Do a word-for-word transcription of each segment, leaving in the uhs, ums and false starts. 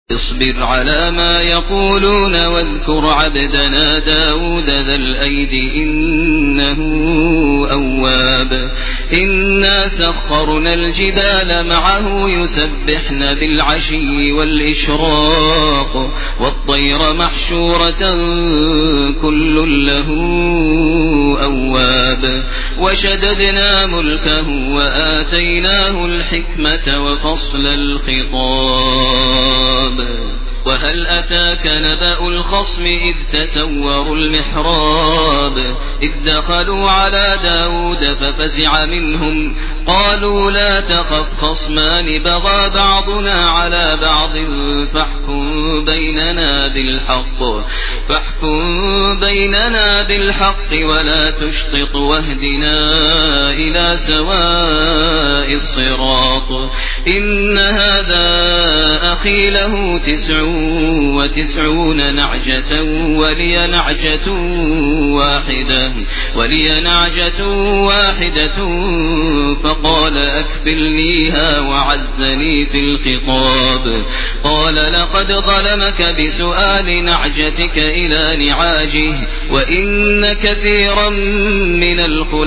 اصبر على ما يقولون واذكر عبدنا داود ذا الأيد إنه أواب. إنا سخرنا الجبال معه يسبحن بالعشي والإشراق والطير محشورة كل له أواب. وشددنا ملكه وآتيناه الحكمة وفصل الخطاب. وهل أتاك نبأ الخصم إذ تسوروا المحراب إذ دخلوا على داود ففزع منهم قالوا لا تخف خصمان بغى بعضنا على بعض فاحكم بيننا بالحق فاحكم بيننا بالحق ولا تشطط واهدنا إلى سواء الصراط. إن هذا أخي له تسع وتسعون نعجة ولي نعجة واحدة ولي نعجة واحدة فقال أكفلنيها وعزني في الخطاب. قال لقد ظلمك بسؤال نعجتك إلى نعاجه وإن كثيرا من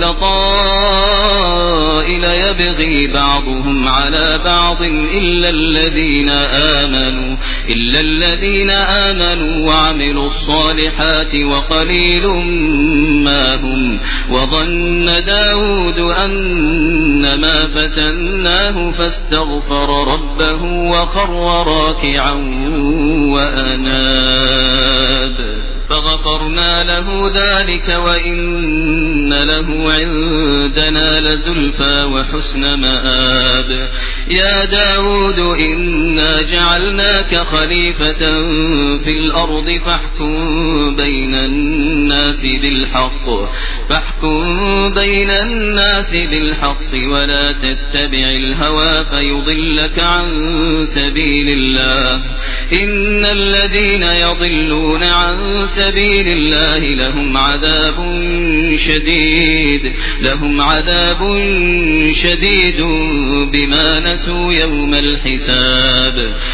الخلطاء ليبغي بعضهم على بعض إلا الذين آمنوا إلا الذين آمنوا وعملوا الصالحات وقليل ما هم. وظن داود أنما فتناه فاستغفر ربه وخر راكعا وأناب فغفرنا له ذلك وإن له عندنا لزلفى وحسن مآب. يا داود إنا جعلناك خليفة في الأرض فاحكم بين الناس بالحق فاحكم بين الناس بالحق ولا تتبع الهوى فيضلك عن سبيل الله. إن الذين يضلون عن سبيل الله لهم عذاب شديد لهم عذاب شديد بما نسوا يوم الحساب.